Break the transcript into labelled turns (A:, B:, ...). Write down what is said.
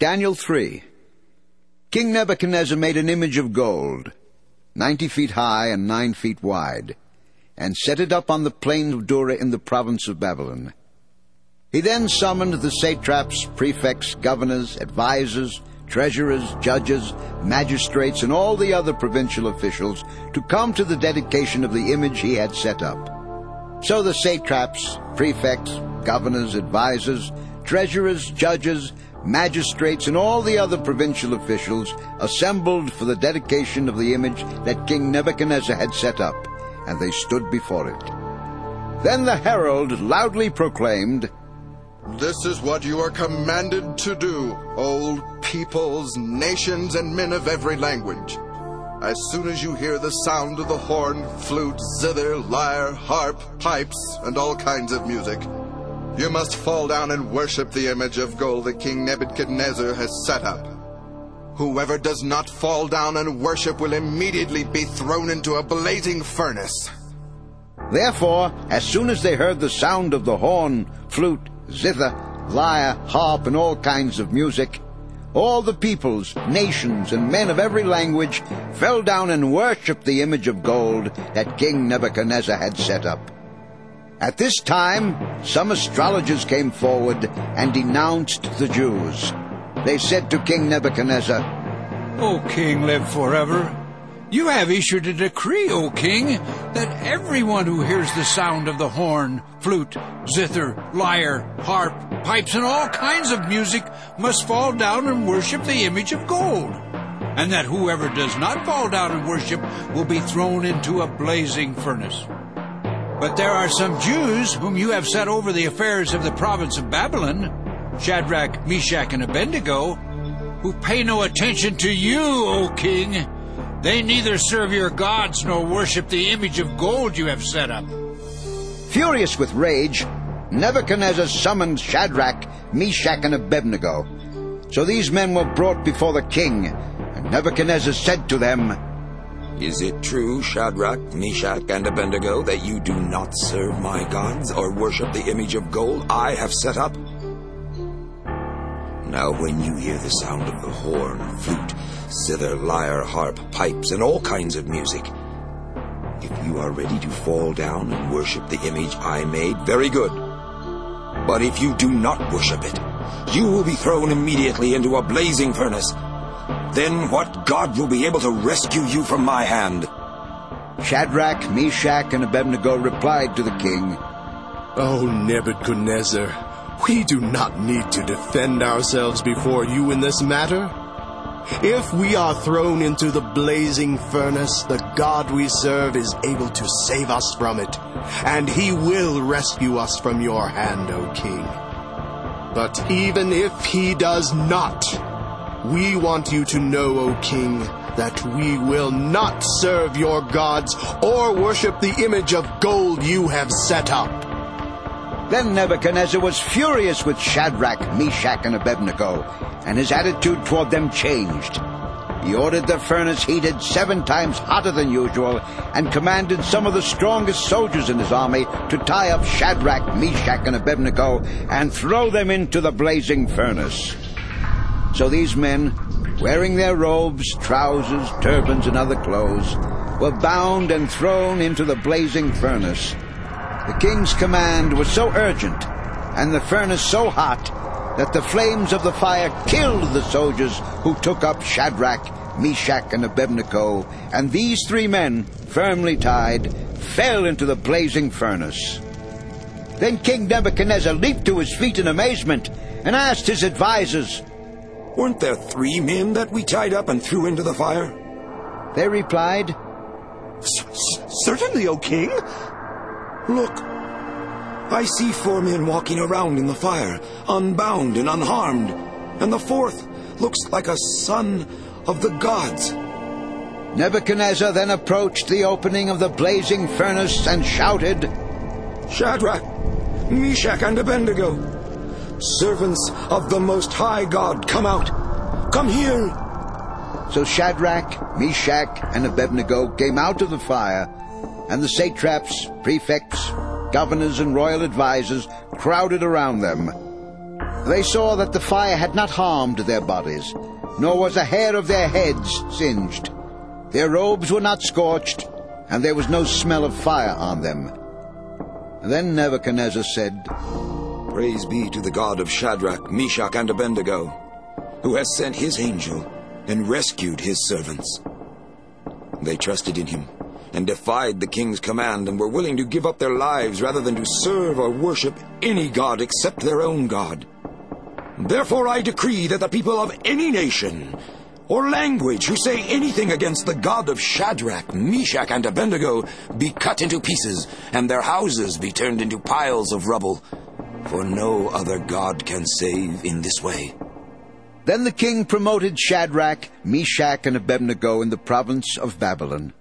A: Daniel 3. King Nebuchadnezzar made an image of gold, 90 feet high and 9 feet wide, and set it up on the plain of Dura in the province of Babylon. He then summoned the satraps, prefects, governors, advisers, treasurers, judges, magistrates, and all the other provincial officials to come to the dedication of the image he had set up. So the satraps, prefects, governors, advisers, treasurers, judges, magistrates, and all the other provincial officials assembled for the dedication of the image that King Nebuchadnezzar had set up, and they stood before it. Then the herald loudly proclaimed,
B: "This is what you are commanded to do, all peoples, nations, and men of every language. As soon as you hear the sound of the horn, flute, zither, lyre, harp, pipes, and all kinds of music, you must fall down and worship the image of gold that King Nebuchadnezzar has set up. Whoever does not fall down and worship will immediately be thrown into a blazing furnace."
A: Therefore, as soon as they heard the sound of the horn, flute, zither, lyre, harp, and all kinds of music, all the peoples, nations, and men of every language fell down and worshipped the image of gold that King Nebuchadnezzar had set up. At this time, some astrologers came forward and denounced the Jews. They said to King Nebuchadnezzar,
C: "O king, live forever. You have issued a decree, O king, that everyone who hears the sound of the horn, flute, zither, lyre, harp, pipes, and all kinds of music must fall down and worship the image of gold, and that whoever does not fall down and worship will be thrown into a blazing furnace. But there are some Jews whom you have set over the affairs of the province of Babylon, Shadrach, Meshach, and Abednego, who pay no attention to you, O king. They neither serve your gods nor worship the image of gold you have set up."
A: Furious with rage, Nebuchadnezzar summoned Shadrach, Meshach, and Abednego. So these men were brought before the king, and Nebuchadnezzar said to them,
D: "Is it true, Shadrach, Meshach, and Abednego, that you do not serve my gods or worship the image of gold I have set up? Now when you hear the sound of the horn, flute, zither, lyre, harp, pipes, and all kinds of music, if you are ready to fall down and worship the image I made, very good. But if you do not worship it, you will be thrown immediately into a blazing furnace. Then what God will be able to rescue you from my hand?"
A: Shadrach, Meshach, and Abednego replied to the king,
E: "O Nebuchadnezzar, we do not need to defend ourselves before you in this matter. If we are thrown into the blazing furnace, the God we serve is able to save us from it, and he will rescue us from your hand, O king. But even if he does not, we want you to know, O king, that we will not serve your gods or worship the image of gold you have set up."
A: Then Nebuchadnezzar was furious with Shadrach, Meshach, and Abednego, and his attitude toward them changed. He ordered the furnace heated 7 times hotter than usual, and commanded some of the strongest soldiers in his army to tie up Shadrach, Meshach, and Abednego and throw them into the blazing furnace. So these men, wearing their robes, trousers, turbans, and other clothes, were bound and thrown into the blazing furnace. The king's command was so urgent, and the furnace so hot, that the flames of the fire killed the soldiers who took up Shadrach, Meshach, and Abednego, and these 3 men, firmly tied, fell into the blazing furnace. Then King Nebuchadnezzar leaped to his feet in amazement and asked his advisers,
D: "Weren't there 3 men that we tied up and threw into the fire?"
A: They replied,
D: "Certainly, O king. Look, I see 4 men walking around in the fire, unbound and unharmed, and the 4th looks like a son of the gods."
A: Nebuchadnezzar then approached the opening of the blazing furnace and shouted,
D: "Shadrach, Meshach, and Abednego, servants of the Most High God, come out. Come here."
A: So Shadrach, Meshach, and Abednego came out of the fire, and the satraps, prefects, governors, and royal advisers crowded around them. They saw that the fire had not harmed their bodies, nor was a hair of their heads singed. Their robes were not scorched, and there was no smell of fire on them. Then Nebuchadnezzar said,
D: Praise be to the God of Shadrach, Meshach, and Abednego, who has sent his angel and rescued his servants. They trusted in him and defied the king's command and were willing to give up their lives rather than to serve or worship any god except their own God. Therefore I decree that the people of any nation or language who say anything against the God of Shadrach, Meshach, and Abednego be cut into pieces, and their houses be turned into piles of rubble, for no other God can save in this way.
A: Then the king promoted Shadrach, Meshach, and Abednego in the province of Babylon.